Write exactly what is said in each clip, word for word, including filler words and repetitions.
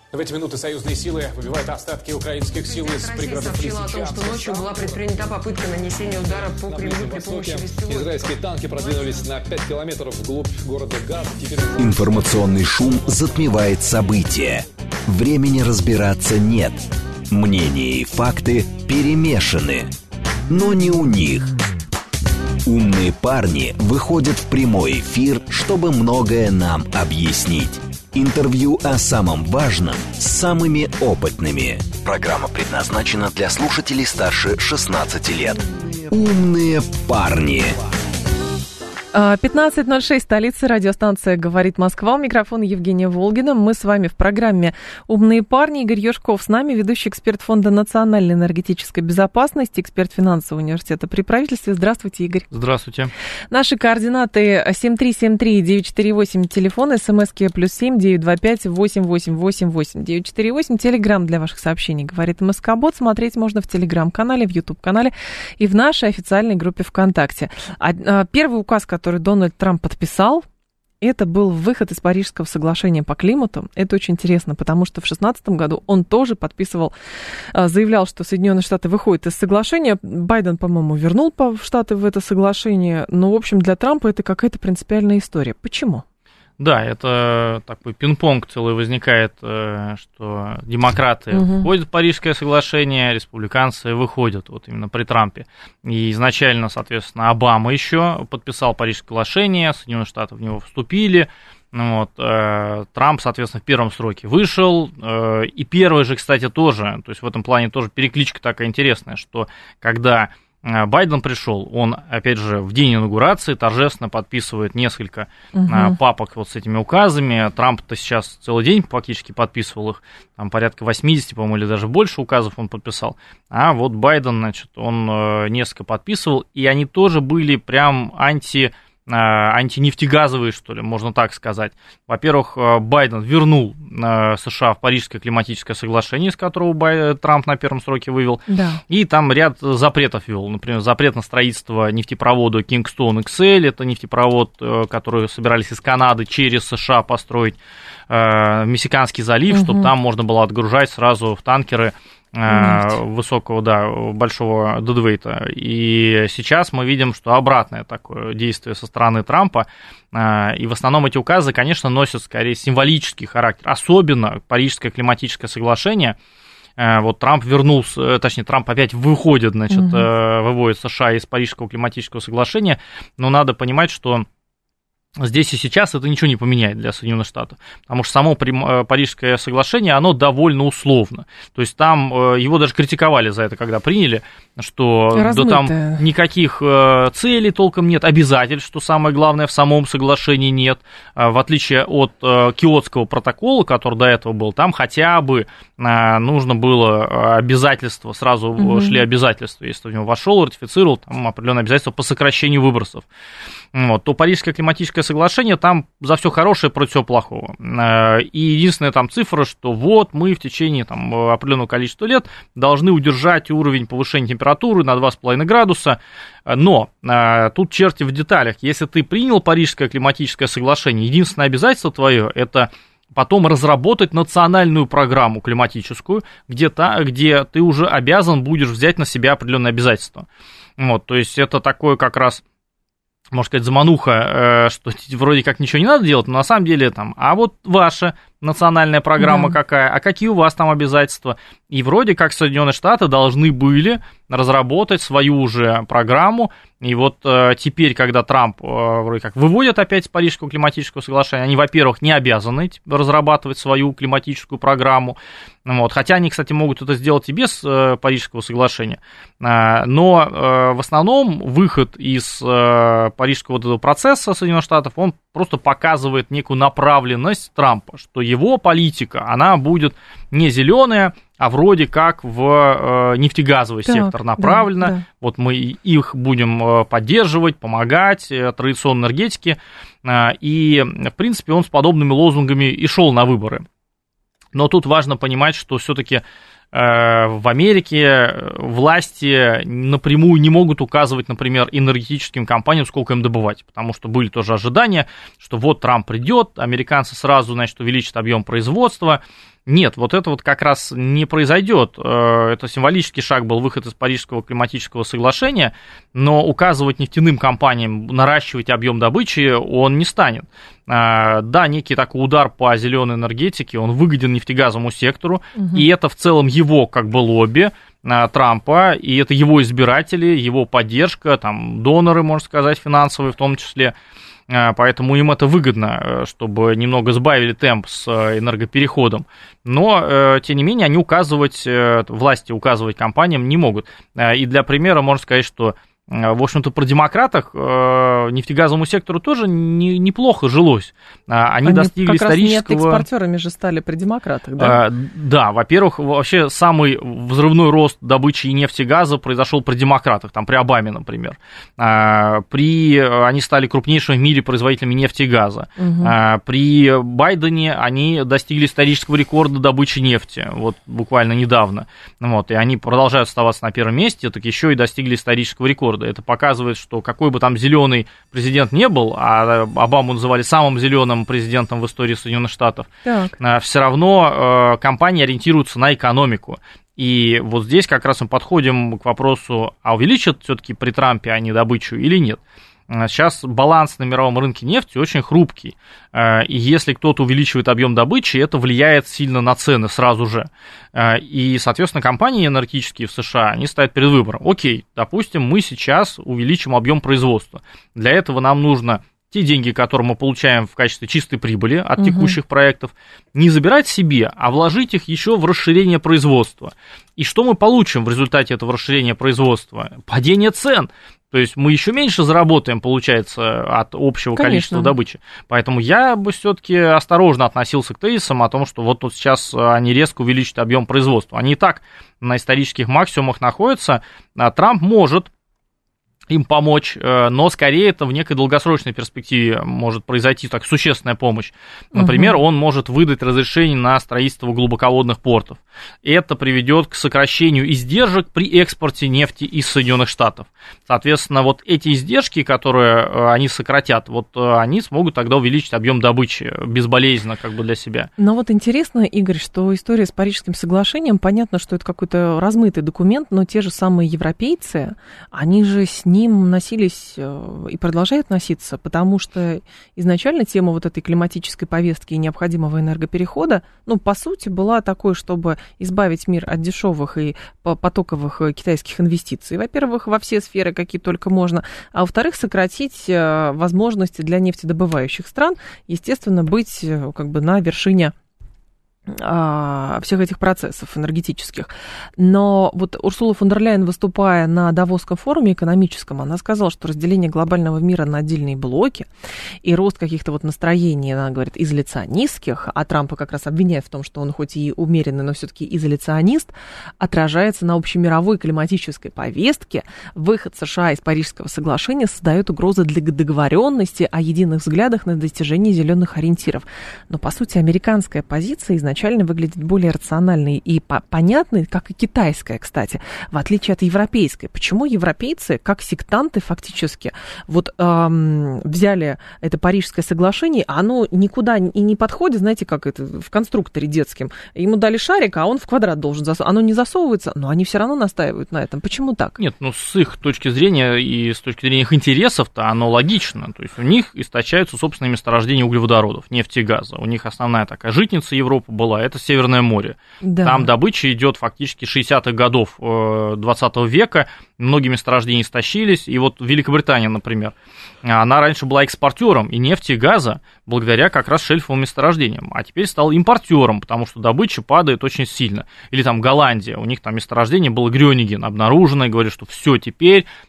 В эти минуты союзные силы выбивают остатки украинских сил из пригородов сообщила о том, что ночью была предпринята попытка нанесения удара по Кремлю при помощи беспилотников. Израильские танки продвинулись на пять километров вглубь города Газ. Теперь... Информационный шум затмевает события. Времени разбираться нет. Мнения и факты перемешаны. Но не у них. Умные парни выходят в прямой эфир, чтобы многое нам объяснить. Интервью о самом важном с самыми опытными. Программа предназначена для слушателей старше шестнадцати лет. Умные парни. пятнадцать ноль шесть, столица, радиостанция «Говорит Москва». У микрофона Евгения Волгина. Мы с вами в программе «Умные парни». Игорь Юшков с нами, ведущий эксперт Фонда национальной энергетической безопасности, эксперт финансового университета при правительстве. Здравствуйте, Игорь. Здравствуйте. Наши координаты семь три семь три девять четыре восемь, телефон, смски плюс семь девять два пять восемь восемь восемь восемь девять четыре восемь, телеграм для ваших сообщений «Говорит МСК-бот». Смотреть можно в телеграм-канале, в ютуб-канале и в нашей официальной группе ВКонтакте. Первый указ, который который Дональд Трамп подписал, это был выход из Парижского соглашения по климату. Это очень интересно, потому что в две тысячи шестнадцатом году он тоже подписывал, заявлял, что Соединенные Штаты выходят из соглашения. Байден, по-моему, вернул Штаты в это соглашение. Но, в общем, для Трампа это какая-то принципиальная история. Почему? Да, это такой пинг-понг целый возникает, что демократы угу. входят в Парижское соглашение, республиканцы выходят, вот именно при Трампе. И изначально, соответственно, Обама еще подписал Парижское соглашение, Соединенные Штаты в него вступили. Вот, Трамп, соответственно, в первом сроке вышел. И первый же, кстати, тоже, то есть в этом плане тоже перекличка такая интересная, что когда Байден пришел, он, опять же, в день инаугурации торжественно подписывает несколько угу. папок вот с этими указами. Трамп-то сейчас целый день фактически подписывал их, там порядка восемьдесят, по-моему, или даже больше указов он подписал. А вот Байден, значит, он несколько подписывал, и они тоже были прям анти... антинефтегазовые, что ли, можно так сказать. Во-первых, Байден вернул США в Парижское климатическое соглашение, из которого Бай... Трамп на первом сроке вывел, да. И там ряд запретов ввел. Например, запрет на строительство нефтепровода Kingston икс эль, это нефтепровод, который собирались из Канады через США построить в Мексиканский залив, угу. чтобы там можно было отгружать сразу в танкеры Нефть. высокого, да, большого дедвейта. И сейчас мы видим, что обратное такое действие со стороны Трампа. И в основном эти указы, конечно, носят скорее символический характер. Особенно Парижское климатическое соглашение. Вот Трамп вернулся, точнее, Трамп опять выходит, значит, угу. выводит США из Парижского климатического соглашения. Но надо понимать, что здесь и сейчас это ничего не поменяет для Соединенных Штатов, потому что само Парижское соглашение, оно довольно условно. То есть там его даже критиковали за это, когда приняли, что да, там никаких целей толком нет, обязательств, что самое главное, в самом соглашении нет. В отличие от Киотского протокола, который до этого был, там хотя бы нужно было обязательства, сразу угу. шли обязательства, если ты в него вошел, ратифицировал, там определенные обязательства по сокращению выбросов. Вот, то Парижское климатическое соглашение, там за все хорошее против всего плохого. И единственная там цифра, что вот мы в течение там определенного количества лет должны удержать уровень повышения температуры на два с половиной градуса. Но тут черти в деталях. Если ты принял Парижское климатическое соглашение, единственное обязательство твое – это потом разработать национальную программу климатическую, где, та, где ты уже обязан будешь взять на себя определенные обязательства. Вот, то есть это такое как раз, можно сказать, замануха, что вроде как ничего не надо делать, но на самом деле там, а вот ваша национальная программа да. какая, а какие у вас там обязательства? И вроде как Соединенные Штаты должны были разработать свою уже программу, и вот э, теперь, когда Трамп э, вроде как выводит опять из Парижского климатического соглашения, они, во-первых, не обязаны разрабатывать свою климатическую программу, вот, хотя они, кстати, могут это сделать и без э, Парижского соглашения, э, но э, в основном выход из э, Парижского вот этого процесса Соединенных Штатов, он просто показывает некую направленность Трампа, что его политика, она будет не зеленая, а вроде как в э, нефтегазовый так, сектор направлена. Да, да. Вот мы их будем поддерживать, помогать э, традиционной энергетике. Э, и, в принципе, он с подобными лозунгами и шел на выборы. Но тут важно понимать, что все-таки в Америке власти напрямую не могут указывать, например, энергетическим компаниям, сколько им добывать, потому что были тоже ожидания, что вот Трамп придет, американцы сразу, значит, увеличат объем производства. Нет, вот это вот как раз не произойдет. Это символический шаг был, выход из Парижского климатического соглашения, но указывать нефтяным компаниям наращивать объем добычи он не станет. Да, некий такой удар по зеленой энергетике, он выгоден нефтегазовому сектору, угу. и это в целом его как бы лобби Трампа, и это его избиратели, его поддержка, там, доноры, можно сказать, финансовые в том числе. Поэтому им это выгодно, чтобы немного сбавили темп с энергопереходом. Но, тем не менее, они указывать, власти указывать компаниям не могут. И для примера можно сказать, что, в общем-то, при демократах нефтегазовому сектору тоже не, неплохо жилось. Они, Они достигли как исторического... раз нефтеэкспортерами же стали при демократах, да? А, да, во-первых, вообще самый взрывной рост добычи и нефти и газа произошел при демократах, там при Обаме, например. А, при... Они стали крупнейшими в мире производителями нефти и газа. Угу. А, при Байдене они достигли исторического рекорда добычи нефти, вот буквально недавно. Вот, и они продолжают оставаться на первом месте, так еще и достигли исторического рекорда. Это показывает, что какой бы там зеленый президент не был, а Обаму называли самым зеленым президентом в истории Соединенных Штатов, так. все равно компании ориентируются на экономику. И вот здесь как раз мы подходим к вопросу, а увеличат все-таки при Трампе они добычу или нет. Сейчас баланс на мировом рынке нефти очень хрупкий, и если кто-то увеличивает объем добычи, это влияет сильно на цены сразу же. И, соответственно, компании энергетические в США, они стоят перед выбором. Окей, допустим, мы сейчас увеличим объем производства. Для этого нам нужно те деньги, которые мы получаем в качестве чистой прибыли от текущих угу. проектов, не забирать себе, а вложить их еще в расширение производства. И что мы получим в результате этого расширения производства? Падение цен. То есть мы еще меньше заработаем, получается, от общего Конечно. количества добычи. Поэтому я бы все-таки осторожно относился к тезисам о том, что вот тут сейчас они резко увеличат объем производства. Они и так на исторических максимумах находятся. Трамп может им помочь, но скорее это в некой долгосрочной перспективе может произойти так существенная помощь. Например, угу. он может выдать разрешение на строительство глубоководных портов. Это приведет к сокращению издержек при экспорте нефти из Соединенных Штатов. Соответственно, вот эти издержки, которые они сократят, вот они смогут тогда увеличить объем добычи безболезненно как бы для себя. Но вот интересно, Игорь, что история с Парижским соглашением, понятно, что это какой-то размытый документ, но те же самые европейцы, они же с ним носились и продолжают носиться, потому что изначально тема вот этой климатической повестки и необходимого энергоперехода, ну, по сути, была такой, чтобы избавить мир от дешевых и потоковых китайских инвестиций, во-первых, во все сферы, какие только можно, а во-вторых, сократить возможности для нефтедобывающих стран, естественно, быть как бы на вершине всех этих процессов энергетических. Но вот Урсула фон дер Ляйен, выступая на Давосском форуме экономическом, она сказала, что разделение глобального мира на отдельные блоки и рост каких-то вот настроений, она говорит, изоляционистских, а Трампа как раз обвиняет в том, что он хоть и умеренный, но все-таки изоляционист, отражается на общемировой климатической повестке. Выход США из Парижского соглашения создает угрозы для договоренности о единых взглядах на достижение зеленых ориентиров. Но, по сути, американская позиция изначально выглядит более рациональной и по- понятной, как и китайская, кстати, в отличие от европейской. Почему европейцы, как сектанты фактически, вот эм, взяли это Парижское соглашение, а оно никуда и не подходит, знаете, как это в конструкторе детском. Ему дали шарик, а он в квадрат должен засовываться. Оно не засовывается, но они все равно настаивают на этом. Почему так? Нет, ну с их точки зрения и с точки зрения их интересов-то оно логично. То есть у них истощаются собственные месторождения углеводородов, нефти и газа. У них основная такая житница Европы была, это Северное море. Да. Там добыча идет фактически с шестидесятых годов двадцатого века, многие месторождения истощились, и вот Великобритания, например, она раньше была экспортером и нефти, и газа, благодаря как раз шельфовым месторождениям, а теперь стала импортером, потому что добыча падает очень сильно. Или там Голландия, у них там месторождение было Грёниген обнаружено, и говорят, что все, теперь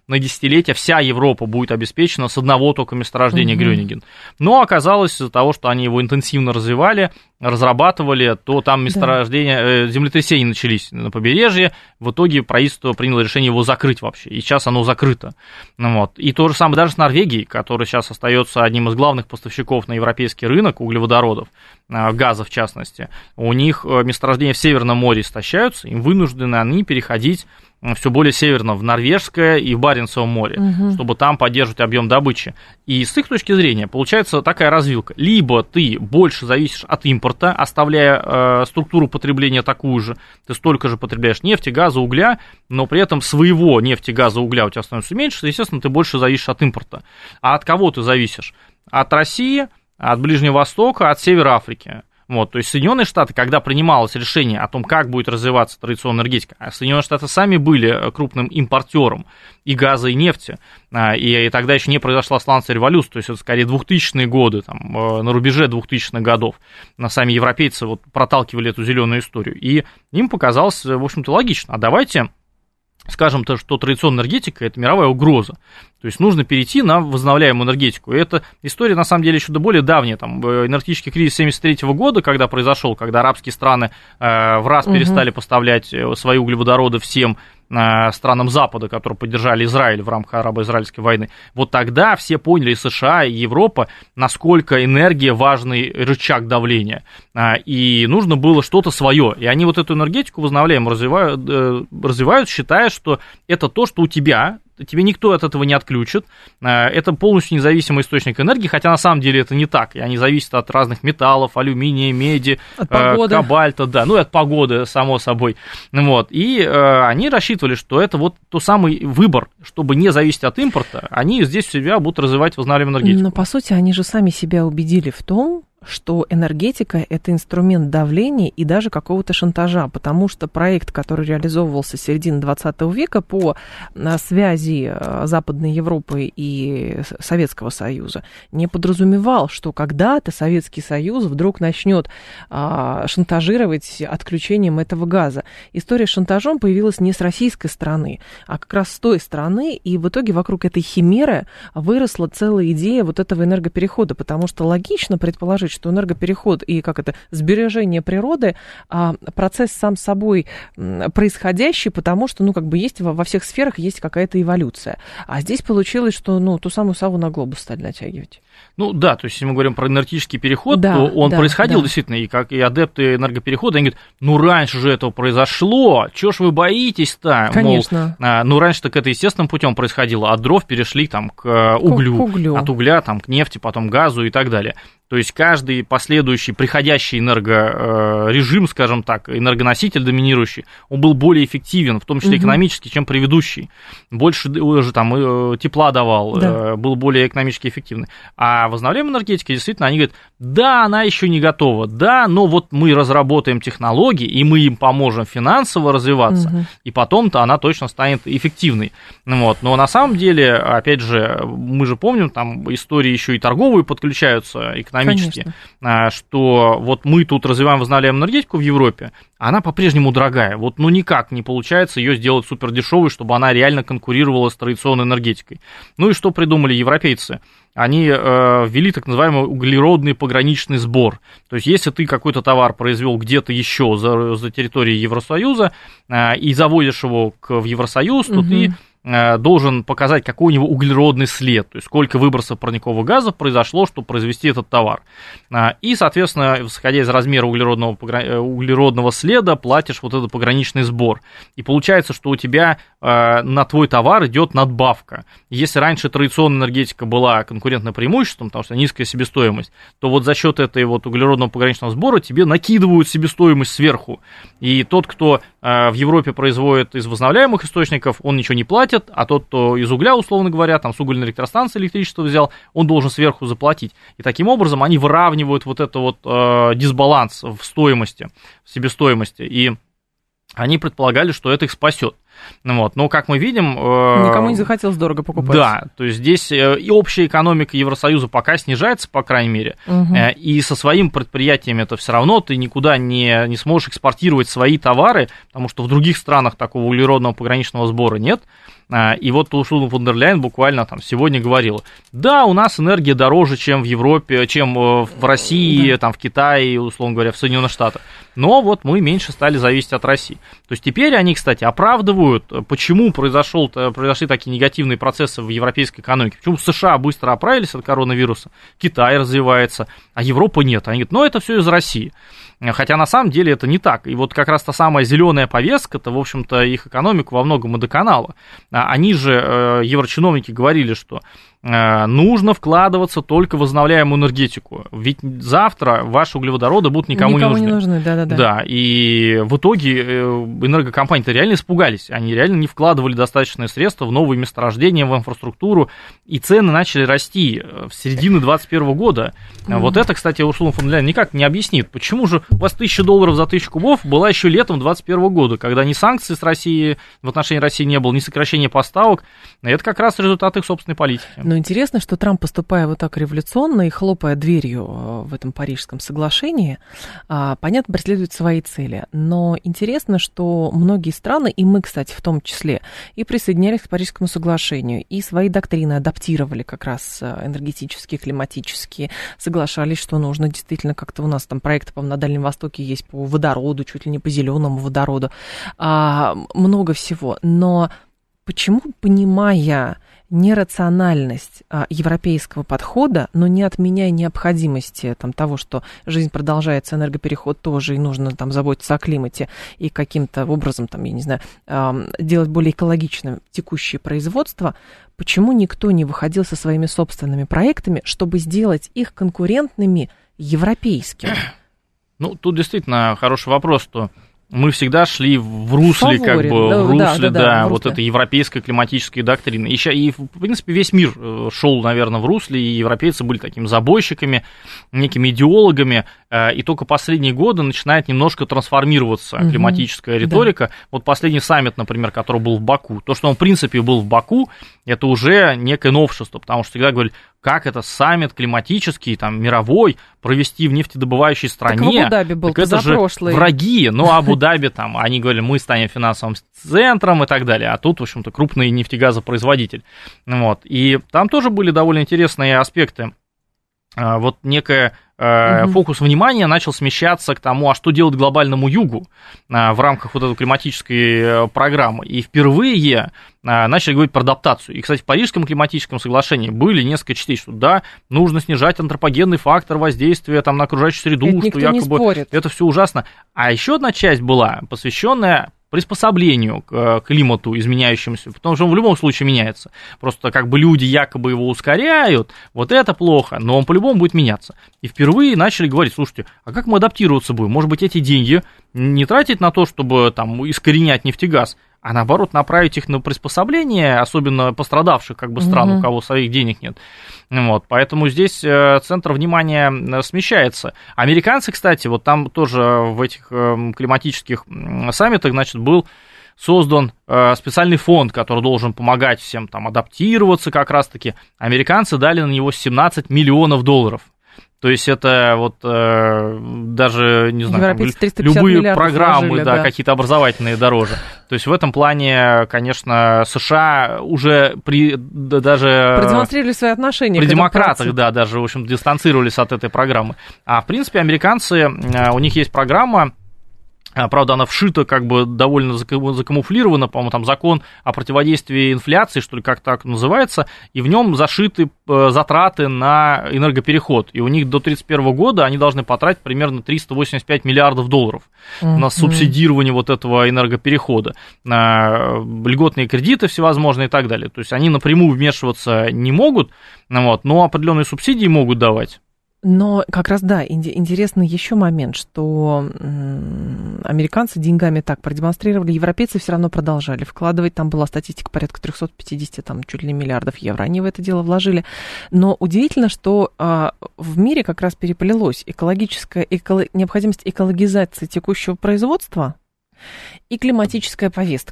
на десятилетия вся Европа будет обеспечена с одного только месторождения Угу. Грёниген. Но оказалось, из-за того, что они его интенсивно развивали, разрабатывали, то там месторождения, да. землетрясения начались на побережье, в итоге правительство приняло решение его закрыть вообще, и сейчас оно закрыто. Вот. И то же самое даже с Норвегией, которая сейчас остается одним из главных поставщиков на европейский рынок углеводородов, газа в частности. У них месторождения в Северном море истощаются, им вынуждены они переходить все более северно, в Норвежское и в Баренцевом море, угу. чтобы там поддерживать объем добычи. И с их точки зрения получается такая развилка. Либо ты больше зависишь от импорта, оставляя э, структуру потребления такую же, ты столько же потребляешь нефти, газа, угля, но при этом своего нефти, газа, угля у тебя становится меньше, естественно, ты больше зависишь от импорта. А от кого ты зависишь? От России, от Ближнего Востока, от Севера Африки. Вот, то есть Соединенные Штаты, когда принималось решение о том, как будет развиваться традиционная энергетика, а Соединенные Штаты сами были крупным импортером и газа, и нефти, и, и тогда еще не произошла сланцевая революция, то есть это скорее двухтысячные годы, там, на рубеже двухтысячных годов, сами европейцы вот проталкивали эту зеленую историю, и им показалось, в общем-то, логично, а давайте скажем то, что традиционная энергетика – это мировая угроза. То есть нужно перейти на возобновляемую энергетику. И эта история, на самом деле, еще более давняя. Там, энергетический кризис семьдесят третьего года, когда произошел, когда арабские страны э, в раз угу. перестали поставлять свои углеводороды всем э, странам Запада, которые поддержали Израиль в рамках арабо-израильской войны. Вот тогда все поняли, и США, и Европа, насколько энергия важный рычаг давления. Э, и нужно было что-то свое. И они вот эту энергетику возобновляемую развивают, э, развивают, считая, что это то, что у тебя... Тебе никто от этого не отключит. Это полностью независимый источник энергии, хотя на самом деле это не так. И они зависят от разных металлов, алюминия, меди, кобальта, да, ну и от погоды, само собой. Вот. И э, они рассчитывали, что это вот тот самый выбор, чтобы не зависеть от импорта, они здесь в себя будут развивать возобновляемую энергетику. Но по сути они же сами себя убедили в том, что энергетика – это инструмент давления и даже какого-то шантажа, потому что проект, который реализовывался с середины двадцатого века по связи Западной Европы и Советского Союза, не подразумевал, что когда-то Советский Союз вдруг начнет шантажировать отключением этого газа. История с шантажом появилась не с российской стороны, а как раз с той стороны, и в итоге вокруг этой химеры выросла целая идея вот этого энергоперехода, потому что логично предположить, что энергопереход и как это сбережение природы а, процесс сам собой происходящий, потому что ну как бы есть во, во всех сферах есть какая-то эволюция. А здесь получилось, что ну ту самую сову на глобус стали натягивать. Ну да, то есть если мы говорим про энергетический переход, да, то он да, происходил да. действительно, и как и адепты энергоперехода, они говорят, ну раньше же этого произошло, чего ж вы боитесь-то? Конечно. Мол, а, ну раньше-то это естественным путем происходило, от дров перешли там к углю, к углю, от угля там к нефти, потом газу и так далее. То есть каждый последующий приходящий энергорежим, скажем так, энергоноситель доминирующий, он был более эффективен, в том числе угу. экономически, чем предыдущий. Больше уже там тепла давал, да. был более экономически эффективный. А возобновляемая энергетика, действительно, они говорят, да, она еще не готова, да, но вот мы разработаем технологии, и мы им поможем финансово развиваться, угу. и потом-то она точно станет эффективной. Вот. Но на самом деле, опять же, мы же помним, там истории еще и торговые подключаются, экономические. Конечно. Что вот мы тут развиваем возобновляемую энергетику в Европе, а она по-прежнему дорогая. Вот ну никак не получается ее сделать супер дешевой, чтобы она реально конкурировала с традиционной энергетикой. Ну и что придумали европейцы? Они э, ввели так называемый углеродный пограничный сбор. То есть, если ты какой-то товар произвел где-то еще за, за территорией Евросоюза э, и заводишь его к, в Евросоюз, то угу. ты должен показать, какой у него углеродный след, то есть сколько выбросов парниковых газов произошло, чтобы произвести этот товар. И, соответственно, исходя из размера углеродного, углеродного следа, платишь вот этот пограничный сбор. И получается, что у тебя на твой товар идет надбавка. Если раньше традиционная энергетика была конкурентным преимуществом, потому что низкая себестоимость, то вот за счет этой вот углеродного пограничного сбора тебе накидывают себестоимость сверху. И тот, кто в Европе производит из возобновляемых источников, он ничего не платит, а тот, кто из угля, условно говоря, там с угольной электростанции электричество взял, он должен сверху заплатить. И таким образом они выравнивают вот этот вот э, дисбаланс в стоимости, в себестоимости. И они предполагали, что это их спасет. Вот. Но, как мы видим... Никому не захотелось дорого покупать. Да, то есть здесь и общая экономика Евросоюза пока снижается, по крайней мере, угу. и со своим предприятием это все равно ты никуда не, не сможешь экспортировать свои товары, потому что в других странах такого углеродного пограничного сбора нет. И вот Урсула фон дер Ляйен буквально там сегодня говорила, да, у нас энергия дороже, чем в Европе, чем в России, да. там, в Китае, условно говоря, в Соединенных Штатах, но вот мы меньше стали зависеть от России. То есть теперь они, кстати, оправдывают, почему произошел, произошли такие негативные процессы в европейской экономике, почему США быстро оправились от коронавируса, Китай развивается, а Европа нет. Они говорят, ну это все из России. Хотя на самом деле это не так. И вот как раз та самая зеленая повестка-то, в общем-то, их экономику во многом и доконала. Они же, еврочиновники, говорили, что нужно вкладываться только в возобновляемую энергетику. Ведь завтра ваши углеводороды будут никому, никому не нужны. не нужны. Да, да, да. Да, и в итоге энергокомпании-то реально испугались. Они реально не вкладывали достаточные средства в новые месторождения, в инфраструктуру, и цены начали расти в середине двадцать первого года. Mm-hmm. Вот это, кстати, Урсула фон дер Ляйен никак не объяснит. Почему же у вас тысяча долларов за тысячу кубов была еще летом двадцать первого года, когда ни санкций с Россией в отношении России не было, ни сокращения поставок. Это как раз результат их собственной политики. Но интересно, что Трамп, поступая вот так революционно и хлопая дверью в этом Парижском соглашении, понятно, преследует свои цели. Но интересно, что многие страны, и мы, кстати, в том числе, и присоединялись к Парижскому соглашению, и свои доктрины адаптировали как раз энергетические, климатические, соглашались, что нужно действительно как-то у нас там проекты, по-моему, на Дальнем Востоке есть по водороду, чуть ли не по зеленому водороду, много всего. Но почему, понимая нерациональность а, европейского подхода, но не отменяя необходимости там, того, что жизнь продолжается, энергопереход тоже, и нужно там заботиться о климате и каким-то образом, там, я не знаю, а, делать более экологичным текущее производство, почему никто не выходил со своими собственными проектами, чтобы сделать их конкурентными европейскими? Ну, тут действительно хороший вопрос, что мы всегда шли в русле, Фаворе, как бы, да, в русле, да, да, да, вот этой европейской климатической доктрины. И, и, в принципе, весь мир шел, наверное, в русле, и европейцы были такими забойщиками, некими идеологами, и только последние годы начинает немножко трансформироваться угу. климатическая риторика. Да. Вот последний саммит, например, который был в Баку, то, что он, в принципе, был в Баку, это уже некое новшество, потому что всегда говорили, как это саммит климатический, там, мировой, провести в нефтедобывающей стране. Так в Абу-Даби был, так это же враги. Ну, Абу-Даби, там, они говорили, мы станем финансовым центром и так далее. А тут, в общем-то, крупный нефтегазопроизводитель. Вот. И там тоже были довольно интересные аспекты. Вот некая угу. фокус внимания начал смещаться к тому, а что делать глобальному югу в рамках вот этой климатической программы. И впервые начали говорить про адаптацию. И, кстати, в Парижском климатическом соглашении были несколько частей, что да, нужно снижать антропогенный фактор воздействия там, на окружающую среду, это что якобы это все ужасно. А еще одна часть была посвященная приспособлению к климату изменяющемуся, потому что он в любом случае меняется. Просто как бы люди якобы его ускоряют, вот это плохо, но он по-любому будет меняться. И впервые начали говорить, слушайте, а как мы адаптироваться будем? Может быть, эти деньги не тратить на то, чтобы там искоренять нефтегаз, а наоборот направить их на приспособление, особенно пострадавших как бы стран, угу. у кого своих денег нет. Вот, поэтому здесь центр внимания смещается. Американцы, кстати, вот там тоже в этих климатических саммитах, значит, был создан специальный фонд, который должен помогать всем там адаптироваться как раз-таки. Американцы дали на него семнадцать миллионов долларов. То есть это вот э, даже, не знаю, там, любые программы, вложили, да, да. какие-то образовательные дороже. То есть в этом плане, конечно, США уже при, да, даже... Продемонстрировали свои отношения. При демократах, да, даже, в общем, дистанцировались от этой программы. А, в принципе, американцы, у них есть программа, правда, она вшита, как бы довольно закамуфлирована, по-моему, там закон о противодействии инфляции, что ли, как так называется, и в нем зашиты затраты на энергопереход. И у них до тридцать первого года они должны потратить примерно триста восемьдесят пять миллиардов долларов mm-hmm. на субсидирование вот этого энергоперехода, на льготные кредиты всевозможные и так далее. То есть они напрямую вмешиваться не могут, вот, но определенные субсидии могут давать. Но как раз, да, интересный еще момент, что американцы деньгами так продемонстрировали, европейцы все равно продолжали вкладывать, там была статистика порядка триста пятьдесят, там чуть ли не миллиардов евро, они в это дело вложили. Но удивительно, что а, в мире как раз переплелось экологическая, эко, необходимость экологизации текущего производства и климатическая повестка.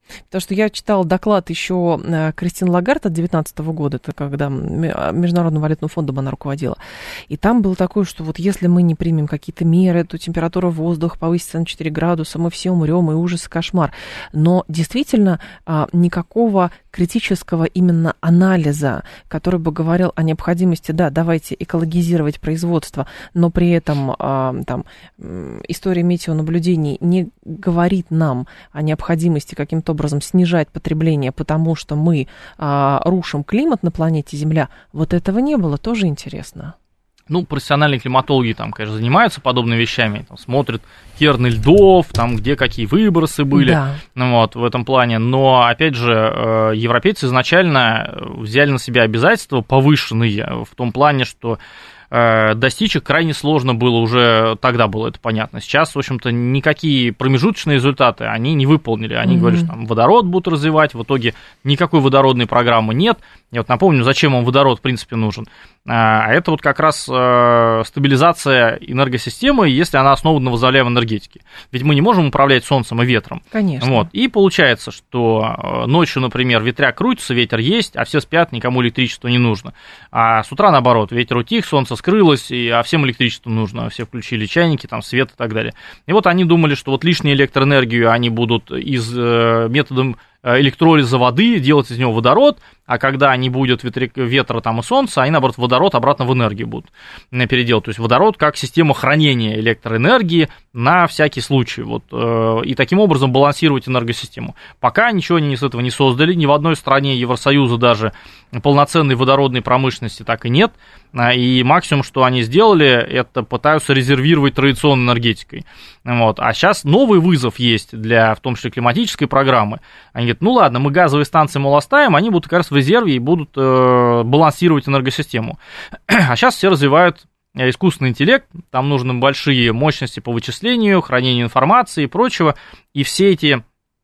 Потому что я читала доклад еще Кристин Лагард от две тысячи девятнадцатого года, это когда Международным валютным фондом она руководила. И там было такое, что вот если мы не примем какие-то меры, то температура воздуха повысится на четыре градуса, мы все умрем, и ужас, и кошмар. Но действительно никакого критического именно анализа, который бы говорил о необходимости, да, давайте экологизировать производство, но при этом там, история метеонаблюдений не говорит нам о необходимости каким-то образом снижать потребление, потому что мы а, рушим климат на планете Земля. Вот этого не было, тоже интересно. Ну, профессиональные климатологи там, конечно, занимаются подобными вещами, там, смотрят керны льдов, там, где какие выбросы были, да. ну, вот, в этом плане. Но, опять же, европейцы изначально взяли на себя обязательства повышенные в том плане, что достичь их крайне сложно было уже, тогда было это понятно. Сейчас, в общем-то, никакие промежуточные результаты они не выполнили. Они mm-hmm. говорят, что там водород будут развивать, в итоге никакой водородной программы нет. Я вот напомню, зачем вам водород, в принципе, нужен. А это вот как раз стабилизация энергосистемы, если она основана на возобновляемой энергетике. Ведь мы не можем управлять солнцем и ветром. Конечно. Вот. И получается, что ночью, например, ветряк крутится, ветер есть, а все спят, никому электричество не нужно. А с утра, наоборот, ветер утих, солнце скрылось, и, а всем электричество нужно, все включили чайники, там, свет и так далее. И вот они думали, что вот лишнюю электроэнергию они будут из э, методом электролиза воды делать из него водород, а когда не будет ветра там и солнца, они, наоборот, водород обратно в энергию будут переделать. То есть водород как система хранения электроэнергии на всякий случай. Вот, и таким образом балансировать энергосистему. Пока ничего они с этого не создали, ни в одной стране Евросоюза даже полноценной водородной промышленности так и нет. И максимум, что они сделали, это пытаются резервировать традиционной энергетикой. Вот. А сейчас новый вызов есть для, в том числе, климатической программы. Они говорят, ну ладно, мы газовые станции, мол, оставим, они будут как раз в резерве и будут э, балансировать энергосистему. А сейчас все развивают искусственный интеллект, там нужны большие мощности по вычислению, хранению информации и прочего, и все эти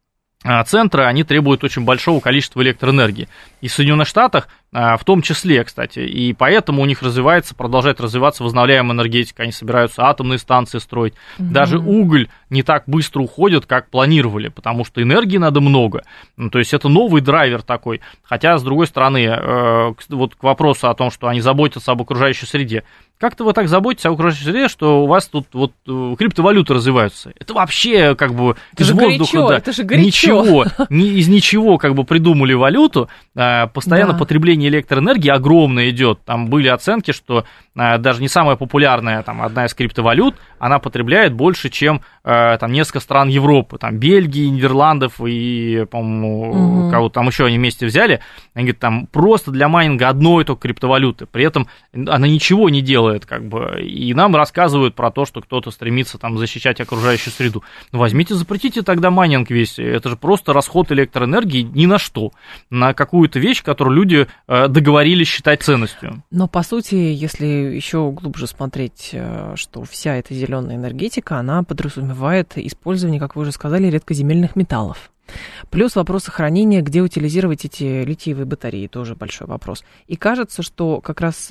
центры, они требуют очень большого количества электроэнергии. И в Соединенных Штатах в том числе, кстати, и поэтому у них развивается, продолжает развиваться возобновляемая энергетика, они собираются атомные станции строить. Mm-hmm. Даже уголь не так быстро уходит, как планировали, потому что энергии надо много. Ну, то есть это новый драйвер такой. Хотя, с другой стороны, э, вот к вопросу о том, что они заботятся об окружающей среде. Как-то вы так заботитесь о окружающей среде, что у вас тут вот криптовалюты развиваются. Это вообще как бы это из же воздуха, горячо, да, это же горячо. Ничего, ни, из ничего как бы придумали валюту, постоянно да. потребление электроэнергии огромное идет. Там были оценки, что даже не самая популярная, там, одна из криптовалют, она потребляет больше, чем там, несколько стран Европы, там, Бельгии, Нидерландов и, по-моему, угу. кого-то там еще они вместе взяли. Они говорят, там просто для майнинга одной только криптовалюты, при этом она ничего не делает, как бы, и нам рассказывают про то, что кто-то стремится там защищать окружающую среду. Ну, возьмите, запретите тогда майнинг весь, это же просто расход электроэнергии ни на что, на какую-то вещь, которую люди договорились считать ценностью. Но, по сути, если еще глубже смотреть, что вся эта зеленая энергетика, она подразумевает использование, как вы уже сказали, редкоземельных металлов. Плюс вопрос сохранения, где утилизировать эти литиевые батареи, тоже большой вопрос. И кажется, что как раз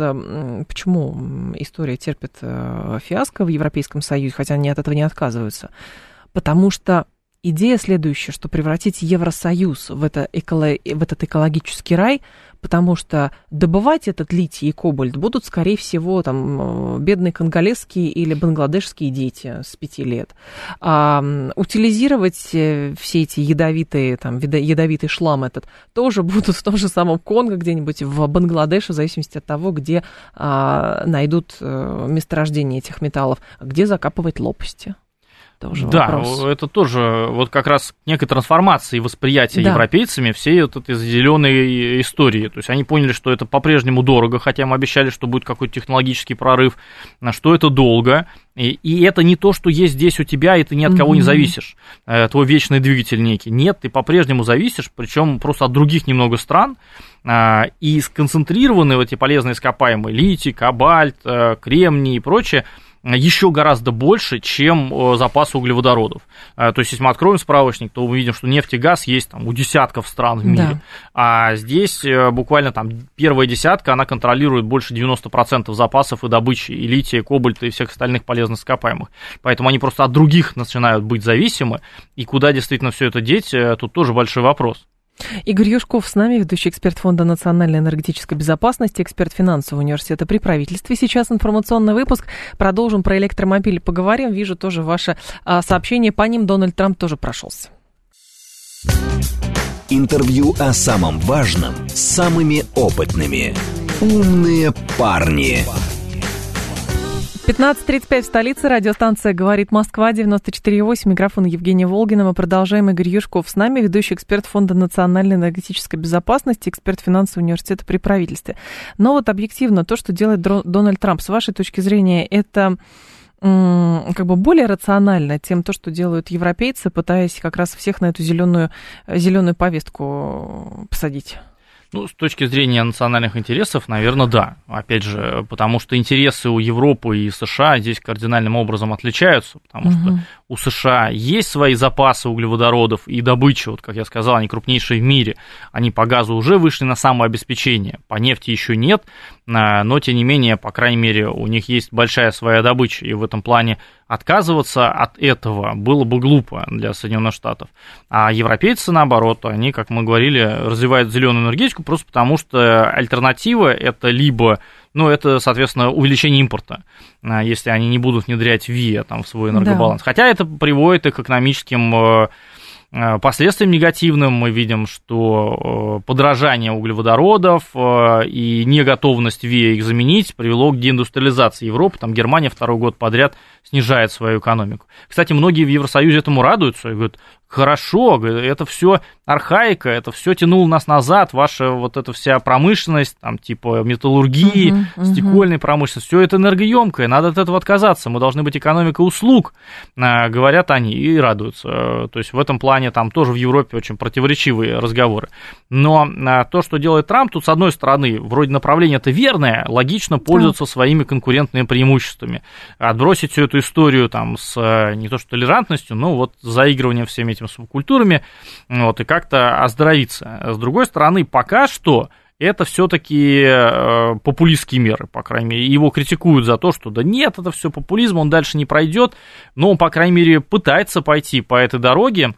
почему история терпит фиаско в Европейском Союзе, хотя они от этого не отказываются, потому что идея следующая, что превратить Евросоюз в, это эколо... в этот экологический рай, потому что добывать этот литий и кобальт будут, скорее всего, там, бедные конголезские или бангладешские дети с пяти лет. А утилизировать все эти ядовитые, там, ядовитый шлам этот тоже будут в том же самом Конго, где-нибудь в Бангладеше, в зависимости от того, где а, найдут месторождение этих металлов, где закапывать лопасти. Тоже да, вопрос. Это тоже вот как раз некой трансформации восприятия да. европейцами всей вот этой зеленой истории. То есть они поняли, что это по-прежнему дорого, хотя мы обещали, что будет какой-то технологический прорыв, что это долго. И, и это не то, что есть здесь у тебя, и ты ни от кого mm-hmm. не зависишь. Твой вечный двигатель некий. Нет, ты по-прежнему зависишь, причем просто от других немного стран. И сконцентрированы в эти полезные ископаемые литий, кобальт, кремний и прочее, еще гораздо больше, чем запасы углеводородов. То есть, если мы откроем справочник, то увидим, что нефть и газ есть там у десятков стран в мире. Да. А здесь буквально там первая десятка, она контролирует больше девяносто процентов запасов и добычи и лития, и кобальта, и всех остальных полезных ископаемых. Поэтому они просто от других начинают быть зависимы. И куда действительно все это деть, тут тоже большой вопрос. Игорь Юшков с нами, ведущий эксперт Фонда национальной энергетической безопасности, эксперт финансового университета при правительстве. Сейчас информационный выпуск. Продолжим про электромобили, поговорим. Вижу тоже ваше а, сообщение. По ним Дональд Трамп тоже прошелся. Интервью о самом важном с самыми опытными. Умные парни. пятнадцать тридцать пять в столице. Радиостанция «Говорит Москва», девяносто четыре и восемь. Микрофон Евгения Волгина. Мы продолжаем. Игорь Юшков с нами, ведущий эксперт Фонда национальной энергетической безопасности, эксперт финансового университета при правительстве. Но вот объективно то, что делает Дональд Трамп, с вашей точки зрения, это как бы более рационально, чем то, что делают европейцы, пытаясь как раз всех на эту зеленую, зеленую повестку посадить? Ну, с точки зрения национальных интересов, наверное, да. Опять же, потому что интересы у Европы и США здесь кардинальным образом отличаются, потому угу. что у США есть свои запасы углеводородов и добыча, вот, как я сказал, они крупнейшие в мире. Они по газу уже вышли на самообеспечение, по нефти еще нет, но, тем не менее, по крайней мере, у них есть большая своя добыча, и в этом плане отказываться от этого было бы глупо для Соединенных Штатов. А европейцы, наоборот, они, как мы говорили, развивают зеленую энергетику просто потому, что альтернатива это либо, ну, это, соответственно, увеличение импорта, если они не будут внедрять ВИА там, в свой энергобаланс. Да. Хотя это приводит и к экономическим последствиям негативным. Мы видим, что подорожание углеводородов и неготовность ВИА их заменить привело к деиндустриализации Европы. Там Германия второй год подряд снижает свою экономику. Кстати, многие в Евросоюзе этому радуются и говорят: хорошо, это все архаика, это все тянуло нас назад, ваша вот эта вся промышленность, там, типа металлургии, uh-huh, uh-huh. стекольной промышленности, все это энергоемкое, надо от этого отказаться, мы должны быть экономикой услуг, говорят они и радуются. То есть в этом плане там тоже в Европе очень противоречивые разговоры. Но то, что делает Трамп, тут с одной стороны, вроде направление-то верное, логично пользоваться uh-huh. своими конкурентными преимуществами, отбросить всю эту историю там с не то что толерантностью, но вот заигрыванием всеми этими субкультурами, вот, и как-то оздоровиться. С другой стороны, пока что это все-таки э, популистские меры, по крайней мере. Его критикуют за то, что да нет, это все популизм, он дальше не пройдет, но он, по крайней мере, пытается пойти по этой дороге.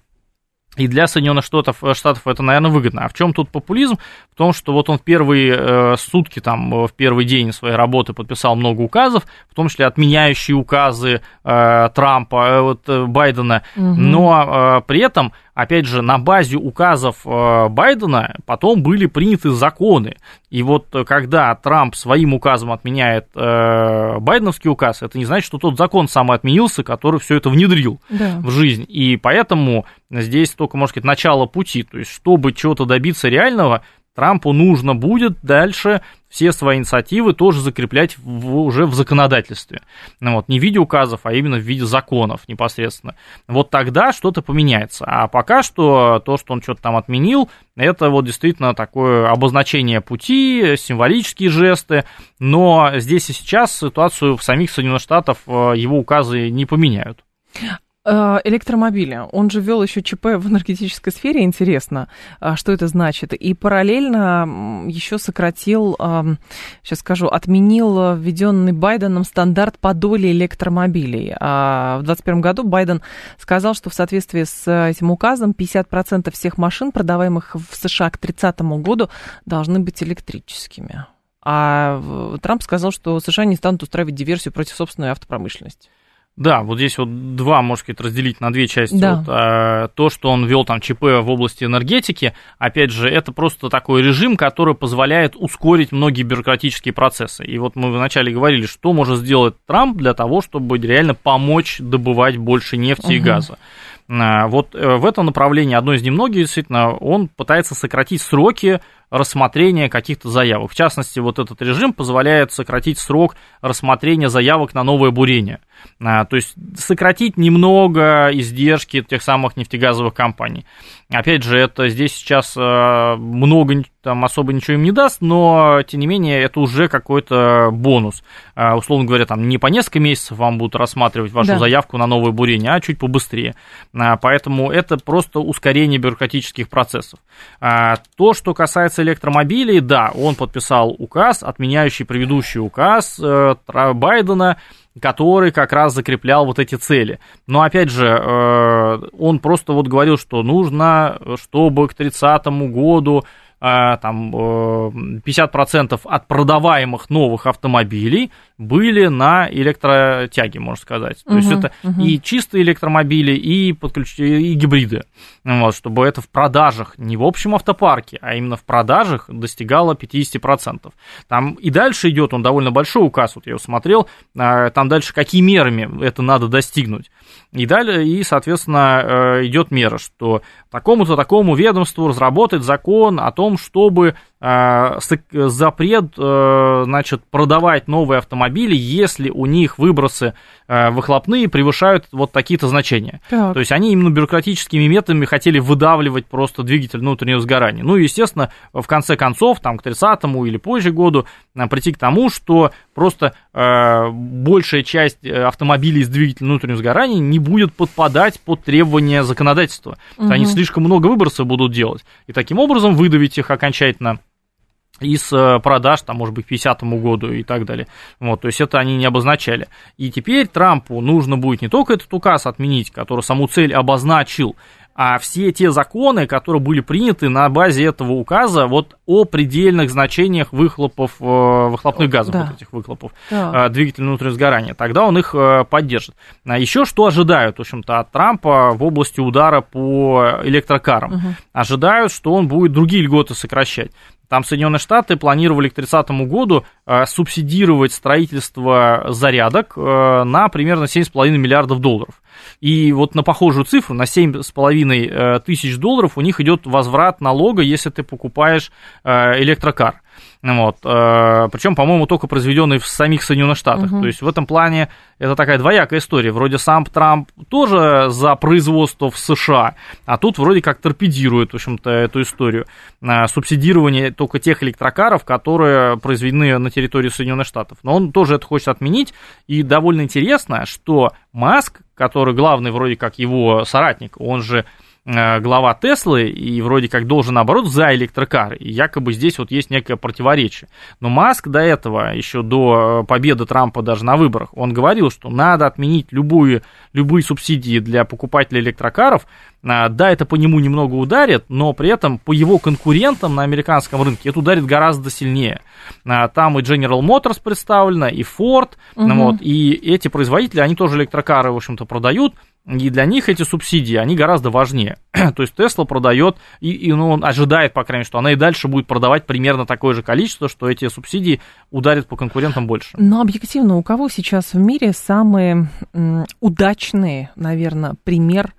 И для Соединенных Штатов, Штатов это, наверное, выгодно. А в чем тут популизм? В том, что вот он в первые э, сутки, там, в первый день своей работы подписал много указов, в том числе отменяющие указы э, Трампа, э, вот, э, Байдена, угу. но э, при этом, опять же, на базе указов э, Байдена потом были приняты законы. И вот когда Трамп своим указом отменяет э, байденовский указ, это не значит, что тот закон сам отменился, который все это внедрил да. в жизнь. И поэтому здесь только, можно сказать, начало пути. То есть, чтобы чего-то добиться реального, Трампу нужно будет дальше все свои инициативы тоже закреплять в, уже в законодательстве. Ну, вот, не в виде указов, а именно в виде законов непосредственно. Вот тогда что-то поменяется. А пока что то, что он что-то там отменил, это вот действительно такое обозначение пути, символические жесты. Но здесь и сейчас ситуацию в самих Соединенных Штатах его указы не поменяют. Электромобили. Он же ввел еще ЧП в энергетической сфере. Интересно, что это значит. И параллельно еще сократил, сейчас скажу, отменил введенный Байденом стандарт по доле электромобилей. В двадцать первом году Байден сказал, что в соответствии с этим указом пятьдесят процентов всех машин, продаваемых в США к тридцатому году, должны быть электрическими. А Трамп сказал, что США не станут устраивать диверсию против собственной автопромышленности. Да, вот здесь вот два, можно сказать, разделить на две части. Да. Вот, а, то, что он ввел там ЧП в области энергетики, опять же, это просто такой режим, который позволяет ускорить многие бюрократические процессы. И вот мы вначале говорили, что может сделать Трамп для того, чтобы реально помочь добывать больше нефти угу. и газа. Вот в этом направлении, одно из немногих, действительно, он пытается сократить сроки рассмотрения каких-то заявок. В частности, вот этот режим позволяет сократить срок рассмотрения заявок на новое бурение. То есть сократить немного издержки тех самых нефтегазовых компаний. Опять же, это здесь сейчас много, там особо ничего им не даст, но, тем не менее, это уже какой-то бонус. Условно говоря, там не по несколько месяцев вам будут рассматривать вашу да. заявку на новое бурение, а чуть побыстрее. Поэтому это просто ускорение бюрократических процессов. То, что касается электромобилей, да, он подписал указ, отменяющий предыдущий указ Байдена, который как раз закреплял вот эти цели. Но, опять же, он просто вот говорил, что нужно, чтобы к тридцатому году там пятьдесят процентов от продаваемых новых автомобилей были на электротяге, можно сказать. То uh-huh, есть это uh-huh. и чистые электромобили, и, подключ... и гибриды. Вот, чтобы это в продажах, не в общем автопарке, а именно в продажах достигало пятьдесят процентов. Там и дальше идет, он довольно большой указ, вот я его смотрел, там дальше какие мерами это надо достигнуть. И далее, и, соответственно, идет мера, что такому-то такому ведомству разработать закон о том, чтобы запрет, значит, продавать новые автомобили, если у них выбросы выхлопные превышают вот такие-то значения. Так. То есть они именно бюрократическими методами хотели выдавливать просто двигатель внутреннего сгорания. Ну и, естественно, в конце концов, там, к тридцатому или позже году прийти к тому, что просто э, большая часть автомобилей с двигателем внутреннего сгорания не будет подпадать под требования законодательства. Угу. Они слишком много выбросов будут делать. И таким образом выдавить их окончательно из продаж, там, может быть, к пятидесятому году и так далее. Вот, то есть это они не обозначали. И теперь Трампу нужно будет не только этот указ отменить, который саму цель обозначил, а все те законы, которые были приняты на базе этого указа вот о предельных значениях выхлопов, выхлопных газов, да. вот этих выхлопов, да. двигателя внутреннего сгорания, тогда он их поддержит. Еще что ожидают, в общем-то, от Трампа в области удара по электрокарам? Угу. Ожидают, что он будет другие льготы сокращать. Там Соединенные Штаты планировали к тридцатому году э, субсидировать строительство зарядок э, на примерно семь с половиной миллиардов долларов. И вот на похожую цифру, на семь с половиной э, тысяч долларов у них идет возврат налога, если ты покупаешь э, электрокар. Вот. Причем, по-моему, только произведенный в самих Соединенных Штатах. Uh-huh. То есть в этом плане это такая двоякая история. Вроде сам Трамп тоже за производство в США, а тут вроде как торпедирует, в общем-то, эту историю. Субсидирование только тех электрокаров, которые произведены на территории Соединенных Штатов. Но он тоже это хочет отменить. И довольно интересно, что Маск, который главный вроде как его соратник, он же глава Теслы, и вроде как должен, наоборот, за электрокары, и якобы здесь вот есть некое противоречие. Но Маск до этого, еще до победы Трампа даже на выборах, он говорил, что надо отменить любую, любые субсидии для покупателей электрокаров. Да, это по нему немного ударит, но при этом по его конкурентам на американском рынке это ударит гораздо сильнее. Там и General Motors представлена, и Ford, угу. вот, и эти производители, они тоже электрокары, в общем-то, продают, и для них эти субсидии, они гораздо важнее. То есть Tesla продает, и, и ну, он ожидает, по крайней мере, что она и дальше будет продавать примерно такое же количество, что эти субсидии ударят по конкурентам больше. Но объективно, у кого сейчас в мире самые м, удачные, наверное, пример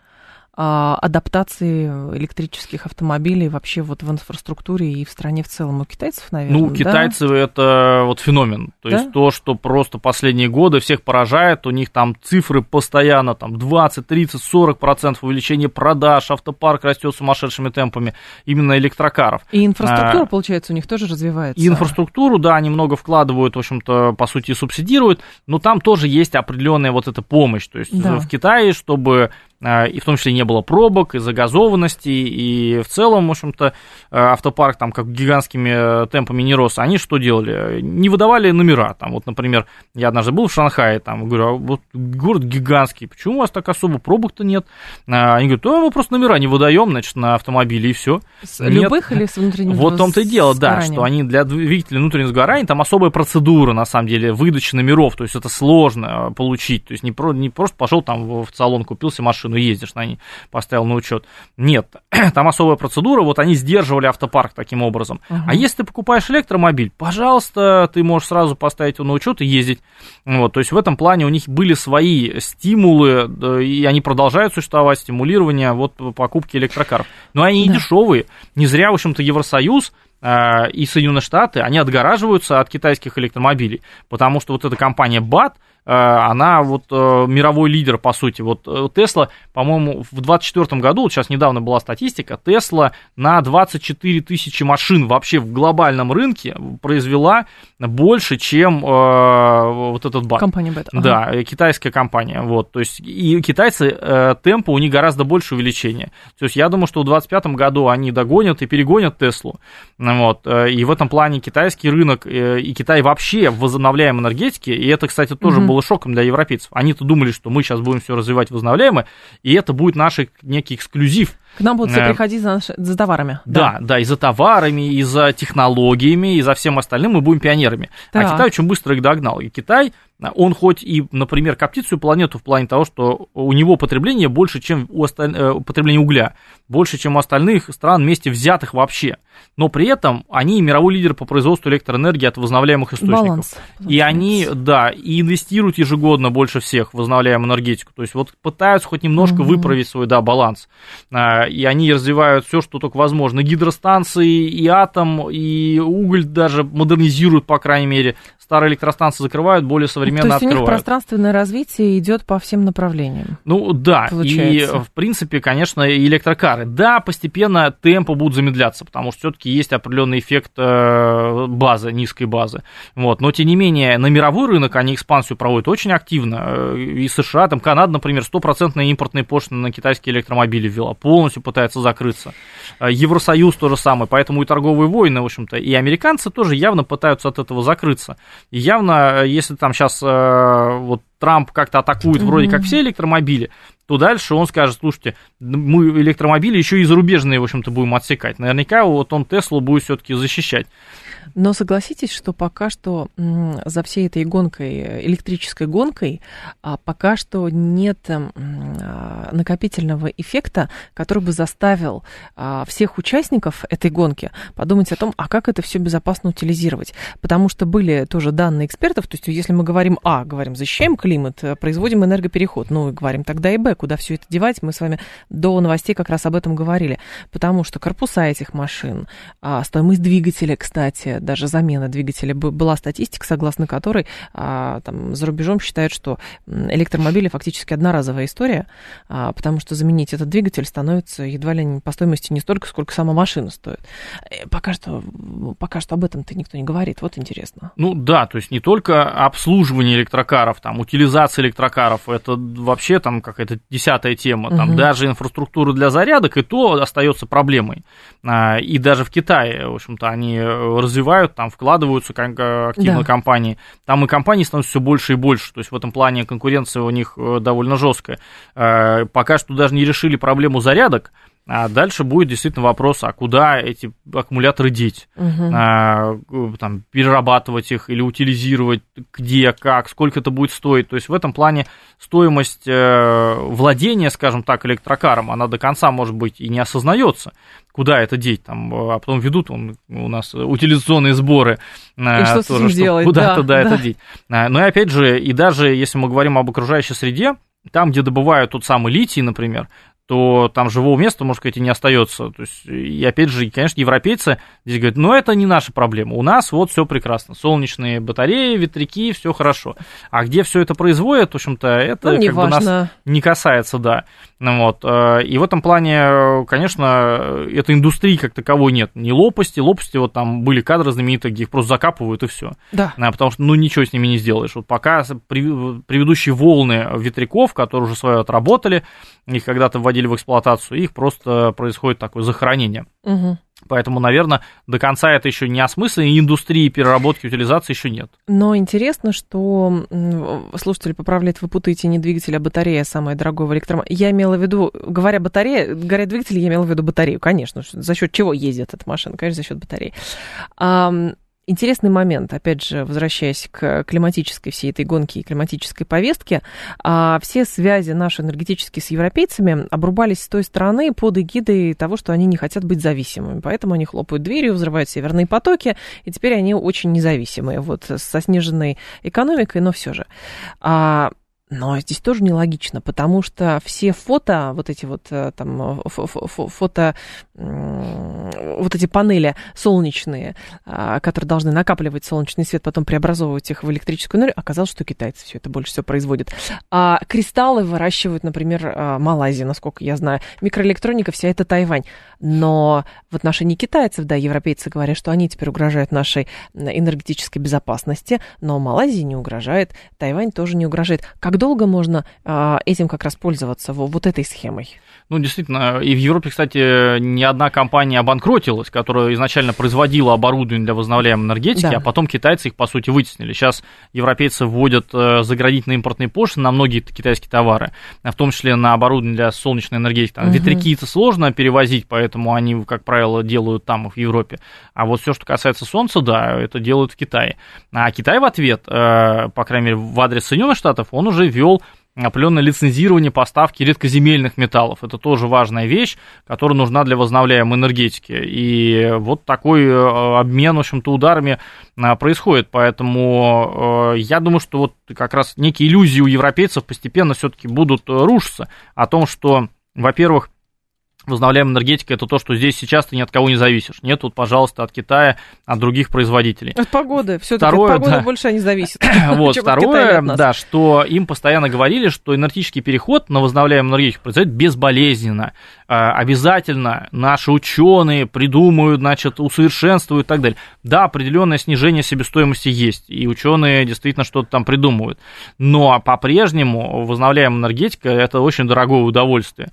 адаптации электрических автомобилей вообще вот в инфраструктуре и в стране в целом? У китайцев, наверное, Ну, китайцы да? это вот феномен. То да? есть то, что просто последние годы всех поражает, у них там цифры постоянно, там двадцать, тридцать, сорок процентов увеличения продаж, автопарк растет сумасшедшими темпами именно электрокаров. И инфраструктура, а, получается, у них тоже развивается. И инфраструктуру, да, они много вкладывают, в общем-то, по сути, субсидируют, но там тоже есть определенная вот эта помощь. То есть да. в Китае, чтобы и в том числе не было пробок, и загазованности, и в целом, в общем-то, автопарк там как гигантскими темпами не рос. Они что делали? Не выдавали номера. Там, вот, например, я однажды был в Шанхае, там, говорю, а вот город гигантский, почему у вас так особо пробок-то нет? Они говорят, ну, мы просто номера не выдаем, значит, на автомобиле, и все. С нет. любых или с внутренним Вот в том-то и дело, да, что они для двигателей внутреннего сгорания, там особая процедура, на самом деле, выдачи номеров, то есть это сложно получить, то есть не, про, не просто пошел там в салон, купил себе машину, ездишь на ней, поставил на учет. Нет, там особая процедура, вот они сдерживали автопарк таким образом. Uh-huh. А если ты покупаешь электромобиль, пожалуйста, ты можешь сразу поставить его на учет и ездить. Вот, то есть в этом плане у них были свои стимулы, и они продолжают существовать, стимулирование вот покупки электрокаров. Но они да. не дешевые. Не зря, в общем-то, Евросоюз и Соединенные Штаты, они отгораживаются от китайских электромобилей, потому что вот эта компания бат, она вот мировой лидер, по сути. Вот Tesla, по-моему, в двадцать четвёртом году, вот сейчас недавно была статистика, Tesla на двадцать четыре тысячи машин вообще в глобальном рынке произвела больше, чем э, вот этот бат. Компания бат. Ага. Да, китайская компания. Вот, то есть и китайцы, э, темпы у них гораздо больше увеличения. То есть я думаю, что в двадцать пятом году они догонят и перегонят Теслу. Вот, и в этом плане китайский рынок и Китай вообще в возобновляемой энергетике, и это, кстати, тоже mm-hmm. было шоком для европейцев. Они-то думали, что мы сейчас будем все развивать возобновляемое, и это будет наш некий эксклюзив. К нам будут все приходить за, наши, за товарами. Да, да, да, и за товарами, и за технологиями, и за всем остальным мы будем пионерами. Так. А Китай очень быстро их догнал. И Китай, он хоть и, например, коптит всю планету в плане того, что у него потребление больше, чем у осталь... потребление угля, больше, чем у остальных стран вместе взятых вообще. Но при этом они мировой лидер по производству электроэнергии от возобновляемых источников. Баланс. И они, да, и инвестируют ежегодно больше всех в возобновляемую энергетику. То есть вот пытаются хоть немножко угу. выправить свой, да, баланс. И они развивают все, что только возможно. Гидростанции, и атом, и уголь даже модернизируют, по крайней мере. Старые электростанции закрывают, более современно открывают. То есть открывают. У них пространственное развитие идет по всем направлениям. Ну да, получается. И в принципе, конечно, и электрокары. Да, постепенно темпы будут замедляться, потому что все-таки есть определенный эффект базы, низкой базы. Вот. Но тем не менее, на мировой рынок они экспансию проводят очень активно. И США, там Канада, например, стопроцентные импортные пошлины на китайские электромобили ввела, полностью пытается закрыться. Евросоюз то же самое, поэтому и торговые войны, в общем-то, и американцы тоже явно пытаются от этого закрыться. И явно, если там сейчас э, вот Трамп как-то атакует mm-hmm. вроде как все электромобили, то дальше он скажет, слушайте, мы электромобили еще и зарубежные, в общем-то, будем отсекать. Наверняка вот он Теслу будет все-таки защищать. Но согласитесь, что пока что за всей этой гонкой, электрической гонкой, пока что нет накопительного эффекта, который бы заставил всех участников этой гонки подумать о том, а как это все безопасно утилизировать. Потому что были тоже данные экспертов, то есть если мы говорим А, говорим, защищаем климат, производим энергопереход, ну и говорим тогда и Б, куда все это девать, мы с вами до новостей как раз об этом говорили. Потому что корпуса этих машин, стоимость двигателя, кстати, даже замена двигателя, была статистика, согласно которой а, там, за рубежом считают, что электромобили фактически одноразовая история, а, потому что заменить этот двигатель становится едва ли не по стоимости не столько, сколько сама машина стоит. Пока что, пока что об этом-то никто не говорит, вот интересно. Ну да, то есть не только обслуживание электрокаров, там, утилизация электрокаров, это вообще там какая-то десятая тема, там угу. даже инфраструктура для зарядок, и то остается проблемой. И даже в Китае, в общем-то, они развивают там вкладываются как активно да. компании. Там и компаний становится все больше и больше. То есть в этом плане конкуренция у них довольно жесткая. Пока что даже не решили проблему зарядок. А дальше будет действительно вопрос, а куда эти аккумуляторы деть? Угу. А, там, перерабатывать их или утилизировать, где, как, сколько это будет стоить. То есть в этом плане стоимость э, владения, скажем так, электрокаром, она до конца, может быть, и не осознается, куда это деть. Там, а потом ведут он, у нас утилизационные сборы. И э, что тоже, с этим делать? Куда-то, да, да, это деть. А, но и опять же, и даже если мы говорим об окружающей среде, там, где добывают тот самый литий, например, то там живого места, может сказать, и не остается. То есть, и опять же, конечно, европейцы здесь говорят, ну, это не наша проблема, у нас вот все прекрасно, солнечные батареи, ветряки, все хорошо. А где все это производят, в общем-то, это ну, как бы нас не касается, да. Вот. И в этом плане, конечно, этой индустрии как таковой нет. Ни лопасти, лопасти, вот там были кадры знаменитые, где их просто закапывают и все. Да. Потому что, ну, ничего с ними не сделаешь. Вот пока предыдущие волны ветряков, которые уже свое отработали, их когда-то вводили в эксплуатацию, их просто происходит такое захоронение. Угу. Поэтому, наверное, до конца это еще не осмысленно, и индустрии переработки, утилизации еще нет. Но интересно, что слушатели поправляют, вы путаете не двигатель, а батарея самая дорогая в электромобиле. Я имела в виду, говоря батарея, говоря двигатель, я имела в виду батарею, конечно. За счет чего ездит эта машина? Конечно, за счет батареи. Интересный момент, опять же, возвращаясь к климатической всей этой гонке и климатической повестке, все связи наши энергетические с европейцами обрубались с той стороны под эгидой того, что они не хотят быть зависимыми. Поэтому они хлопают дверью, взрывают северные потоки, и теперь они очень независимые, вот, со сниженной экономикой, но все же. Но здесь тоже нелогично, потому что все фото, вот эти вот там фото, вот эти панели солнечные, которые должны накапливать солнечный свет, потом преобразовывать их в электрическую энергию, оказалось, что китайцы все это больше всего производят. А кристаллы выращивают, например, Малайзия, насколько я знаю. Микроэлектроника вся это Тайвань. Но в отношении китайцев, да, европейцы говорят, что они теперь угрожают нашей энергетической безопасности, но Малайзии не угрожает, Тайвань тоже не угрожает. Как долго можно а, этим как раз пользоваться, вот, вот этой схемой? Ну, действительно, и в Европе, кстати, ни одна компания обанкротилась, которая изначально производила оборудование для возобновляемой энергетики, да. А потом китайцы их, по сути, вытеснили. Сейчас европейцы вводят заградительные импортные пошлины на многие китайские товары, в том числе на оборудование для солнечной энергетики. Там, угу. Ветряки-то сложно перевозить, поэтому они, как правило, делают там, в Европе. А вот все, что касается солнца, да, это делают в Китае. А Китай в ответ, по крайней мере, в адрес Соединенных Штатов, он уже ввел определенное лицензирование поставки редкоземельных металлов. Это тоже важная вещь, которая нужна для возобновляемой энергетики. И вот такой обмен, в общем-то, ударами происходит. Поэтому я думаю, что вот как раз некие иллюзии у европейцев постепенно все-таки будут рушиться о том, что, во-первых, возобновляемая энергетика – это то, что здесь сейчас ты ни от кого не зависишь. Нет, тут, пожалуйста, от Китая, от других производителей. От погоды. Все-таки от погоды да. больше они зависят. Вот, второе, да, что им постоянно говорили, что энергетический переход на возобновляемую энергетику произойдет безболезненно. Обязательно наши ученые придумают, значит, усовершенствуют и так далее. Да, определенное снижение себестоимости есть, и ученые действительно что-то там придумывают. Но по-прежнему возобновляемая энергетика – это очень дорогое удовольствие.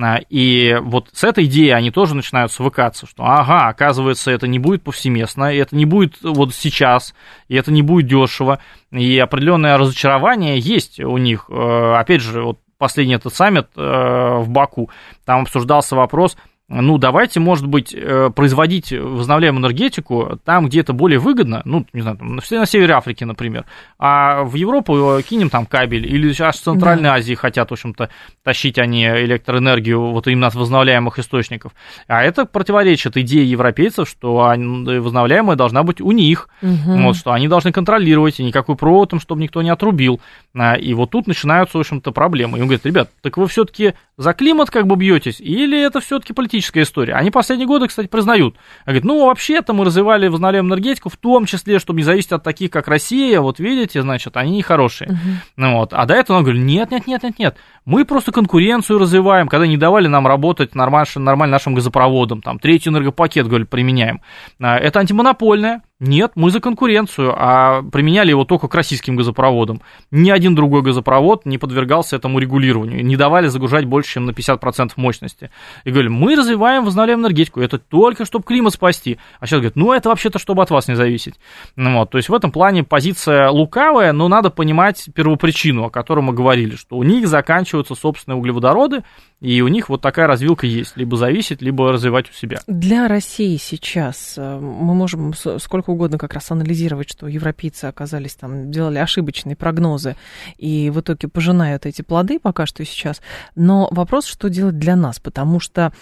И вот с этой идеей они тоже начинают свыкаться, что, ага, оказывается, это не будет повсеместно, это не будет вот сейчас, и это не будет дешево, и определенное разочарование есть у них. Опять же, вот последний этот саммит в Баку, там обсуждался вопрос, ну, давайте, может быть, производить возобновляемую энергетику там, где это более выгодно, ну, не знаю, там, на севере Африки, например, а в Европу кинем там кабель, или сейчас в Центральной да. Азии хотят, в общем-то, тащить они электроэнергию вот именно от возобновляемых источников. А это противоречит идее европейцев, что возобновляемая должна быть у них, угу. вот, что они должны контролировать, и никакой провод там, чтобы никто не отрубил. И вот тут начинаются, в общем-то, проблемы. И он говорит, ребят, так вы все-таки за климат как бы бьетесь, или это все-таки политическая история? Они последние годы, кстати, признают. Они говорят, ну, вообще-то мы развивали возобновляемую энергетику, в том числе, чтобы не зависеть от таких, как Россия, вот видите, значит, они нехорошие. Uh-huh. Ну, вот. А до этого он говорит, нет, нет, нет, нет, нет, мы просто конкуренцию развиваем, когда не давали нам работать нормально, нормально нашим газопроводом, там, третий энергопакет, говорили, применяем. Это антимонопольное. Нет, мы за конкуренцию, а применяли его только к российским газопроводам. Ни один другой газопровод не подвергался этому регулированию, не давали загружать больше, чем на пятьдесят процентов мощности. И говорили, мы развиваем возобновляемую энергетику, это только чтобы климат спасти. А сейчас говорят, ну это вообще-то, чтобы от вас не зависеть. Ну, вот, то есть в этом плане позиция лукавая, но надо понимать первопричину, о которой мы говорили, что у них заканчиваются собственные углеводороды, и у них вот такая развилка есть, либо зависеть, либо развивать у себя. Для России сейчас мы можем сколько угодно как раз анализировать, что европейцы оказались там, делали ошибочные прогнозы, и в итоге пожинают эти плоды пока что сейчас. Но вопрос, что делать для нас, потому что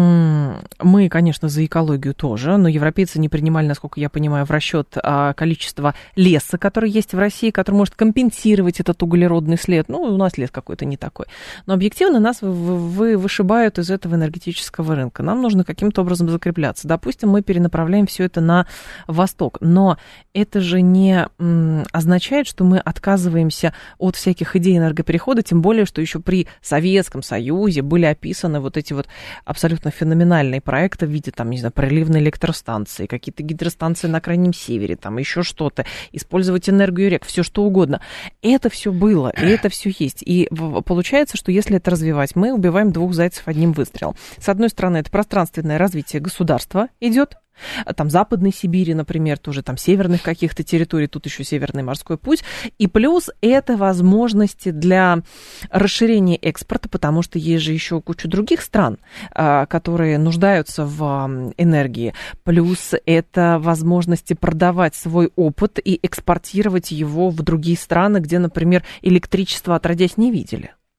мы, конечно, за экологию тоже, но европейцы не принимали, насколько я понимаю, в расчет количество леса, который есть в России, который может компенсировать этот углеродный след. Ну, у нас лес какой-то не такой. Но объективно нас вышибают из этого энергетического рынка. Нам нужно каким-то образом закрепляться. Допустим, мы перенаправляем все это на восток, но это же не означает, что мы отказываемся от всяких идей энергоперехода, тем более, что еще при Советском Союзе были описаны вот эти вот абсолютно феноменальные проекты в виде, там, не знаю, проливной электростанции, какие-то гидростанции на Крайнем Севере, там еще что-то, использовать энергию рек, все что угодно. Это все было, и это все есть. И получается, что если это развивать, мы убиваем двух зайцев одним выстрелом. С одной стороны, это пространственное развитие государства идет, там Западной Сибири, например, тоже там северных каких-то территорий, тут еще Северный морской путь, и плюс это возможности для расширения экспорта, потому что есть же еще куча других стран, которые нуждаются в энергии, плюс это возможности продавать свой опыт и экспортировать его в другие страны, где, например, электричество отродясь не видели.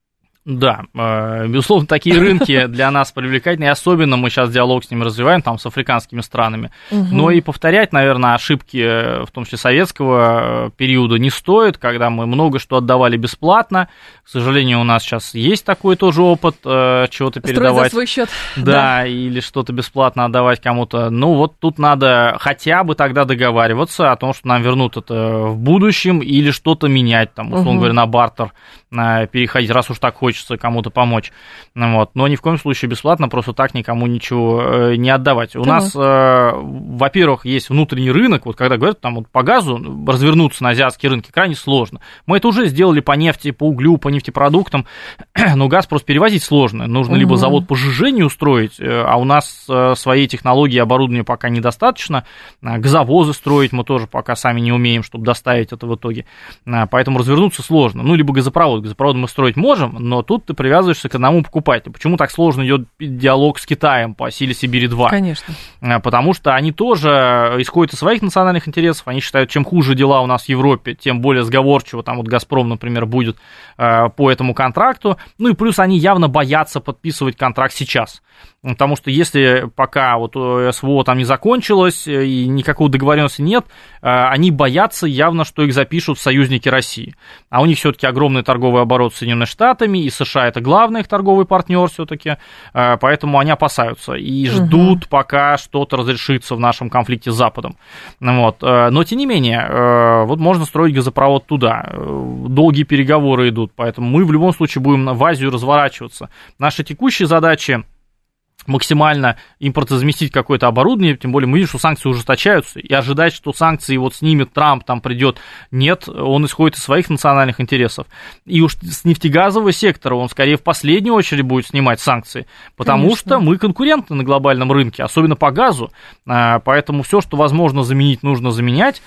Да, безусловно, такие рынки для нас привлекательны, и особенно мы сейчас диалог с ними развиваем, там, с африканскими странами. Угу. Но и повторять, наверное, ошибки, в том числе советского периода, не стоит, когда мы много что отдавали бесплатно. К сожалению, у нас сейчас есть такой тоже опыт, чего-то передавать. Строить за свой счет. Да, да, или что-то бесплатно отдавать кому-то. Ну, вот тут надо хотя бы тогда договариваться о том, что нам вернут это в будущем, или что-то менять, там, условно угу. говоря, на бартер переходить, раз уж так хочется кому-то помочь, вот. Но ни в коем случае бесплатно просто так никому ничего не отдавать. У да. нас, э, во-первых, есть внутренний рынок, вот когда говорят, там вот по газу развернуться на азиатские рынки крайне сложно. Мы это уже сделали по нефти, по углю, по нефтепродуктам, но газ просто перевозить сложно. Нужно угу. либо завод по сжижению устроить, а у нас своей технологии и оборудования пока недостаточно, газовозы строить мы тоже пока сами не умеем, чтобы доставить это в итоге, поэтому развернуться сложно. Ну, либо газопровод, газопровод мы строить можем, но тут ты привязываешься к одному покупателю. Почему так сложно идет диалог с Китаем по силе Сибири-два? Конечно. Потому что они тоже исходят из своих национальных интересов. Они считают, чем хуже дела у нас в Европе, тем более сговорчиво там вот «Газпром», например, будет по этому контракту. Ну и плюс они явно боятся подписывать контракт сейчас. Потому что если пока вот СВО там не закончилось и никакого договоренности нет, они боятся явно, что их запишут союзники России. А у них все-таки огромный торговый оборот с Соединенными Штатами, и США это главный их торговый партнер все-таки, поэтому они опасаются и ждут, угу. пока что-то разрешится в нашем конфликте с Западом. Вот. Но тем не менее, вот можно строить газопровод туда. Долгие переговоры идут, поэтому мы в любом случае будем в Азию разворачиваться. Наши текущие задачи максимально импортозаместить какое-то оборудование, тем более мы видим, что санкции ужесточаются, и ожидать, что санкции вот снимет Трамп, там придет, нет, он исходит из своих национальных интересов. И уж с нефтегазового сектора он скорее в последнюю очередь будет снимать санкции, потому Конечно. Что мы конкуренты на глобальном рынке, особенно по газу, поэтому все, что возможно заменить, нужно заменять,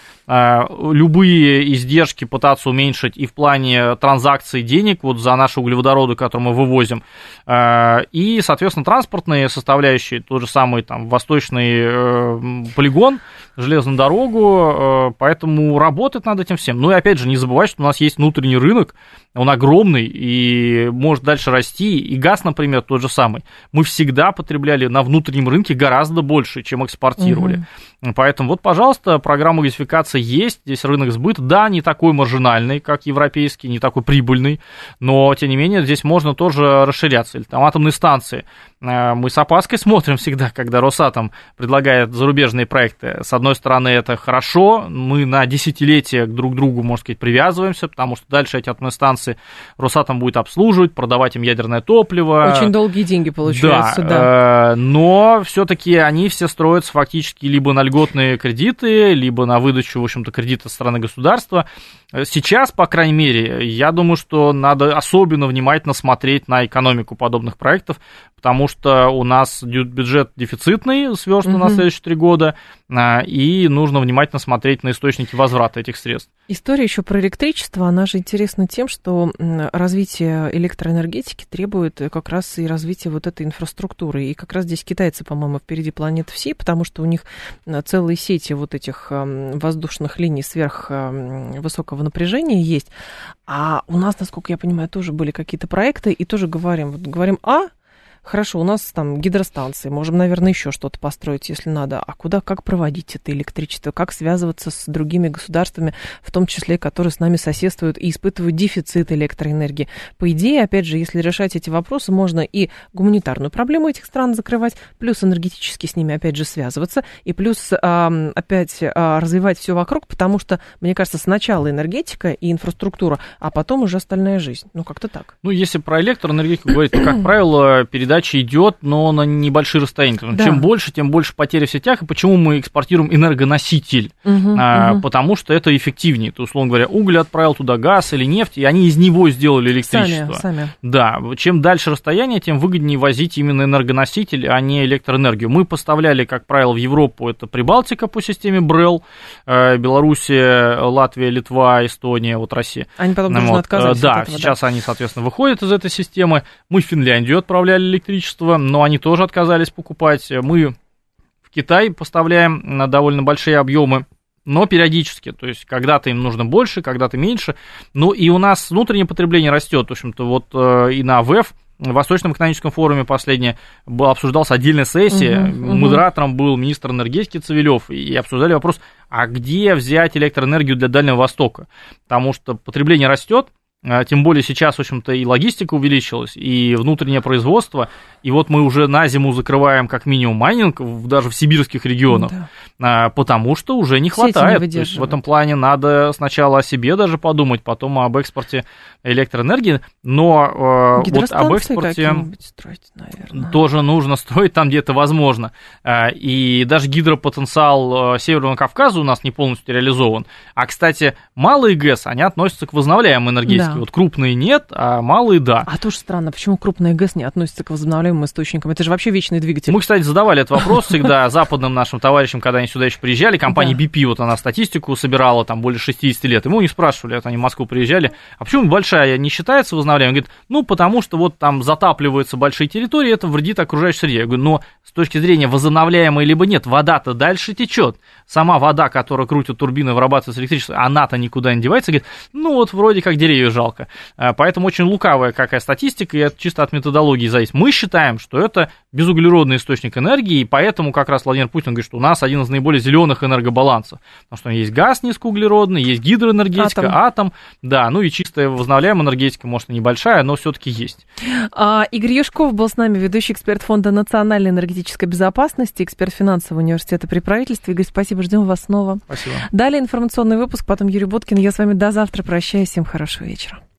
любые издержки пытаться уменьшить и в плане транзакций денег вот за наши углеводороды, которые мы вывозим, и, соответственно, транспортные составляющие, тот же самый там восточный э, полигон, железную дорогу, э, поэтому работать над этим всем. Ну и опять же, не забывать, что у нас есть внутренний рынок, он огромный и может дальше расти, и газ, например, тот же самый. Мы всегда потребляли на внутреннем рынке гораздо больше, чем экспортировали. Угу. Поэтому вот, пожалуйста, программа газификации есть, здесь рынок сбыта, да, не такой маржинальный, как европейский, не такой прибыльный, но, тем не менее, здесь можно тоже расширяться. Или там атомные станции. Мы с опаской смотрим всегда, когда Росатом предлагает зарубежные проекты. С одной стороны, это хорошо, мы на десятилетия друг к другу, можно сказать, привязываемся, потому что дальше эти атомные станции Росатом будет обслуживать, продавать им ядерное топливо. Очень долгие деньги получаются, да. да. Но все-таки они все строятся фактически либо на льготные кредиты, либо на выдачу, в общем-то, кредита со стороны государства. Сейчас, по крайней мере, я думаю, что надо особенно внимательно смотреть на экономику подобных проектов, потому что у нас бюджет дефицитный, сверстан угу. на следующие три года, и нужно внимательно смотреть на источники возврата этих средств. История еще про электричество, она же интересна тем, что развитие электроэнергетики требует как раз и развития вот этой инфраструктуры. И как раз здесь китайцы, по-моему, впереди планеты всей, потому что у них целые сети вот этих воздушных линий сверхвысокого напряжения есть. А у нас, насколько я понимаю, тоже были какие-то проекты, и тоже говорим, вот говорим, а, хорошо, у нас там гидростанции, можем, наверное, еще что-то построить, если надо. А куда, как проводить это электричество, как связываться с другими государствами, в том числе, которые с нами соседствуют и испытывают дефицит электроэнергии. По идее, опять же, если решать эти вопросы, можно и гуманитарную проблему этих стран закрывать, плюс энергетически с ними, опять же, связываться, и плюс а, опять а, развивать все вокруг, потому что, мне кажется, сначала энергетика и инфраструктура, а потом уже остальная жизнь. Ну, как-то так. Ну, если про электроэнергетику говорить, то, как правило, передача идет, но на небольшие расстояния. Да. Чем больше, тем больше потери в сетях. И почему мы экспортируем энергоноситель? Угу, а, угу. Потому что это эффективнее. Ты, условно говоря, уголь отправил туда, газ или нефть, и они из него сделали электричество. Сами, сами. Да. Чем дальше расстояние, тем выгоднее возить именно энергоноситель, а не электроэнергию. Мы поставляли, как правило, в Европу, это Прибалтика по системе БРЭЛ, Белоруссия, Латвия, Литва, Эстония, вот Россия. Они потом должны вот. отказаться да, от этого. Сейчас да. они, соответственно, выходят из этой системы. Мы в Финляндию отправляли электричество, но они тоже отказались покупать. Мы в Китай поставляем на довольно большие объемы но периодически, то есть когда-то им нужно больше, когда-то меньше. Ну и у нас внутреннее потребление растет, в общем-то, вот э, и на ВЭФ, в Восточном экономическом форуме последнее обсуждалась отдельная сессия, uh-huh, uh-huh. модератором был министр энергетики Цивилев, и обсуждали вопрос, а где взять электроэнергию для Дальнего Востока, потому что потребление растет, тем более сейчас, в общем-то, и логистика увеличилась, и внутреннее производство, и вот мы уже на зиму закрываем как минимум майнинг, даже в сибирских регионах, да. потому что уже не хватает. Не То есть в этом плане надо сначала о себе даже подумать, потом об экспорте электроэнергии, но э, вот об экспорте строить, тоже нужно строить там, где это возможно. И даже гидропотенциал Северного Кавказа у нас не полностью реализован. А, кстати, малые ГЭС, они относятся к возобновляемой энергетике. Да. Вот крупные нет, а малые да. А тоже странно, почему крупные ГЭС не относятся к возобновляемым источникам? Это же вообще вечный двигатель. Мы, кстати, задавали этот вопрос всегда западным нашим товарищам, когда они сюда еще приезжали. Компания да. би пи, вот она статистику собирала, там более шестьдесят лет. И мы у них спрашивали, вот они в Москву приезжали, а почему большая не считается возобновляемой? Он говорит, ну, потому что вот там затапливаются большие территории, это вредит окружающей среде. Я говорю, но с точки зрения возобновляемой либо нет, вода-то дальше течет. Сама вода, которая крутит турбины, вырабатывается электричество, она-то никуда не девается. Говорит, ну, вот вроде как деревья жалко. Поэтому очень лукавая какая статистика, и это чисто от методологии зависит. Мы считаем, что это безуглеродный источник энергии, и поэтому как раз Владимир Путин говорит, что у нас один из наиболее зеленых энергобалансов. Потому что есть газ низкоуглеродный, есть гидроэнергетика, атом, атом да, ну и чистая возобновляемая энергетика, может, и небольшая, но все-таки есть. А, Игорь Юшков был с нами, ведущий эксперт Фонда национальной энергетической безопасности, эксперт финансового университета при правительстве. Игорь, спасибо, ждем вас снова. Спасибо. Далее информационный выпуск, потом Юрий Боткин. Я с вами до завтра прощаюсь. Всем хорошего вечера.